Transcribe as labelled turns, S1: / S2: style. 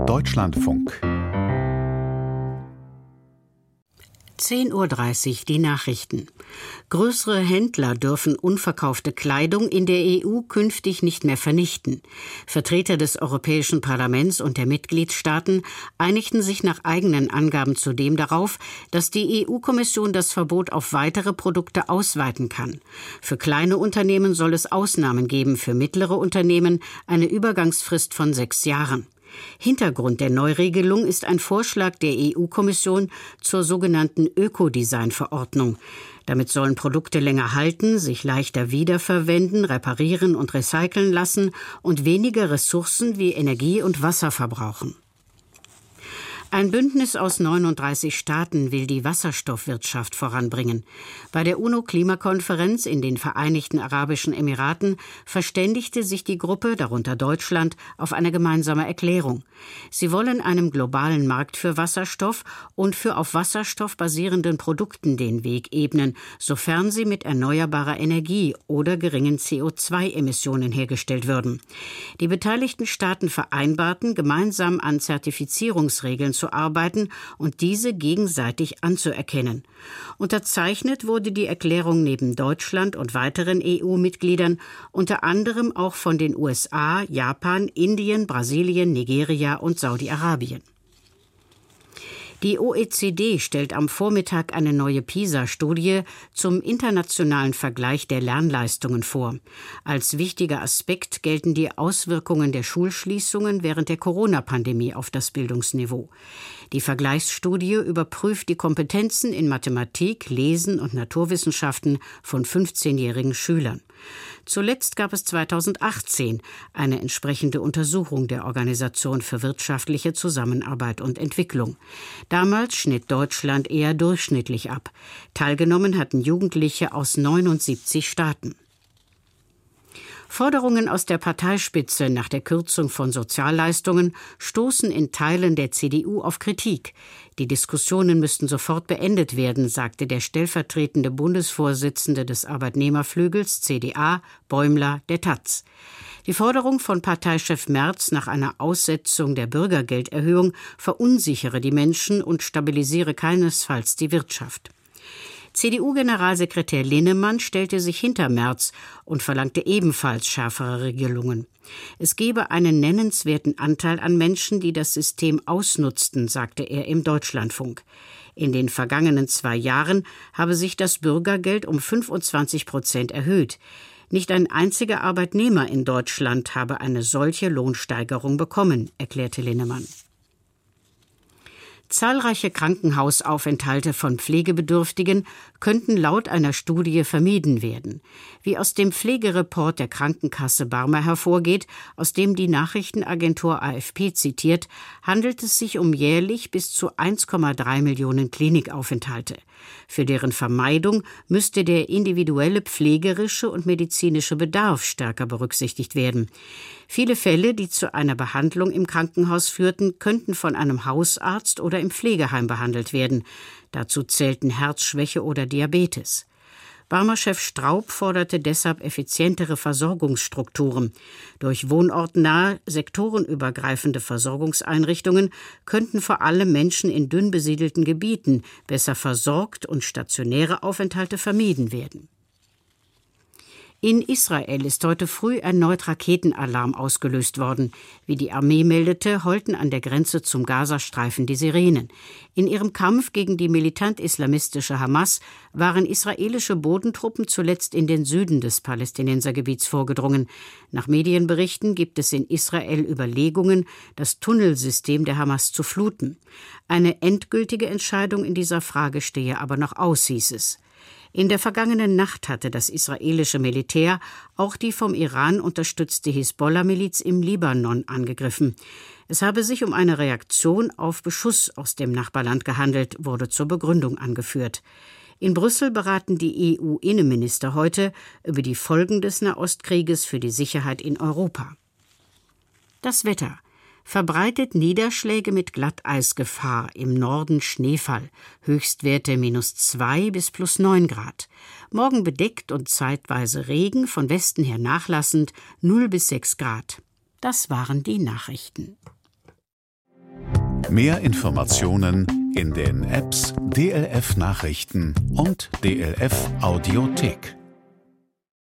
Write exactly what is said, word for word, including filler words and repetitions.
S1: Deutschlandfunk.
S2: zehn Uhr dreißig, die Nachrichten. Größere Händler dürfen unverkaufte Kleidung in der E U künftig nicht mehr vernichten. Vertreter des Europäischen Parlaments und der Mitgliedstaaten einigten sich nach eigenen Angaben zudem darauf, dass die E U-Kommission das Verbot auf weitere Produkte ausweiten kann. Für kleine Unternehmen soll es Ausnahmen geben, für mittlere Unternehmen eine Übergangsfrist von sechs Jahren. Hintergrund der Neuregelung ist ein Vorschlag der E U-Kommission zur sogenannten Ökodesign-Verordnung. Damit sollen Produkte länger halten, sich leichter wiederverwenden, reparieren und recyceln lassen und weniger Ressourcen wie Energie und Wasser verbrauchen. Ein Bündnis aus neununddreißig Staaten will die Wasserstoffwirtschaft voranbringen. Bei der UNO-Klimakonferenz in den Vereinigten Arabischen Emiraten verständigte sich die Gruppe, darunter Deutschland, auf eine gemeinsame Erklärung. Sie wollen einem globalen Markt für Wasserstoff und für auf Wasserstoff basierenden Produkten den Weg ebnen, sofern sie mit erneuerbarer Energie oder geringen C O zwei Emissionen hergestellt würden. Die beteiligten Staaten vereinbarten, gemeinsam an Zertifizierungsregeln zu arbeiten und diese gegenseitig anzuerkennen. Unterzeichnet wurde die Erklärung neben Deutschland und weiteren E U-Mitgliedern unter anderem auch von den U S A, Japan, Indien, Brasilien, Nigeria und Saudi-Arabien. Die O E C D stellt am Vormittag eine neue PISA-Studie zum internationalen Vergleich der Lernleistungen vor. Als wichtiger Aspekt gelten die Auswirkungen der Schulschließungen während der Corona-Pandemie auf das Bildungsniveau. Die Vergleichsstudie überprüft die Kompetenzen in Mathematik, Lesen und Naturwissenschaften von fünfzehnjährigen Schülern. Zuletzt gab es zweitausendachtzehn eine entsprechende Untersuchung der Organisation für wirtschaftliche Zusammenarbeit und Entwicklung. Damals schnitt Deutschland eher durchschnittlich ab. Teilgenommen hatten Jugendliche aus neunundsiebzig Staaten. Forderungen aus der Parteispitze nach der Kürzung von Sozialleistungen stoßen in Teilen der C D U auf Kritik. Die Diskussionen müssten sofort beendet werden, sagte der stellvertretende Bundesvorsitzende des Arbeitnehmerflügels C D A, Bäumler, der Taz. Die Forderung von Parteichef Merz nach einer Aussetzung der Bürgergelderhöhung verunsichere die Menschen und stabilisiere keinesfalls die Wirtschaft. C D U-Generalsekretär Linnemann stellte sich hinter Merz und verlangte ebenfalls schärfere Regelungen. Es gebe einen nennenswerten Anteil an Menschen, die das System ausnutzten, sagte er im Deutschlandfunk. In den vergangenen zwei Jahren habe sich das Bürgergeld um fünfundzwanzig Prozent erhöht. Nicht ein einziger Arbeitnehmer in Deutschland habe eine solche Lohnsteigerung bekommen, erklärte Linnemann. Zahlreiche Krankenhausaufenthalte von Pflegebedürftigen könnten laut einer Studie vermieden werden. Wie aus dem Pflegereport der Krankenkasse Barmer hervorgeht, aus dem die Nachrichtenagentur A F P zitiert, handelt es sich um jährlich bis zu eins Komma drei Millionen Klinikaufenthalte. Für deren Vermeidung müsste der individuelle pflegerische und medizinische Bedarf stärker berücksichtigt werden. Viele Fälle, die zu einer Behandlung im Krankenhaus führten, könnten von einem Hausarzt oder im Pflegeheim behandelt werden. Dazu zählten Herzschwäche oder Diabetes. Barmer-Chef Straub forderte deshalb effizientere Versorgungsstrukturen. Durch wohnortnahe, sektorenübergreifende Versorgungseinrichtungen könnten vor allem Menschen in dünn besiedelten Gebieten besser versorgt und stationäre Aufenthalte vermieden werden. In Israel ist heute früh erneut Raketenalarm ausgelöst worden. Wie die Armee meldete, heulten an der Grenze zum Gazastreifen die Sirenen. In ihrem Kampf gegen die militant-islamistische Hamas waren israelische Bodentruppen zuletzt in den Süden des Palästinensergebiets vorgedrungen. Nach Medienberichten gibt es in Israel Überlegungen, das Tunnelsystem der Hamas zu fluten. Eine endgültige Entscheidung in dieser Frage stehe aber noch aus, hieß es. In der vergangenen Nacht hatte das israelische Militär auch die vom Iran unterstützte Hisbollah-Miliz im Libanon angegriffen. Es habe sich um eine Reaktion auf Beschuss aus dem Nachbarland gehandelt, wurde zur Begründung angeführt. In Brüssel beraten die E U-Innenminister heute über die Folgen des Nahostkrieges für die Sicherheit in Europa. Das Wetter. Verbreitet Niederschläge mit Glatteisgefahr, im Norden Schneefall, Höchstwerte minus zwei bis plus neun Grad. Morgen bedeckt und zeitweise Regen, von Westen her nachlassend, null bis sechs Grad. Das waren die Nachrichten.
S1: Mehr Informationen in den Apps D L F Nachrichten und D L F Audiothek.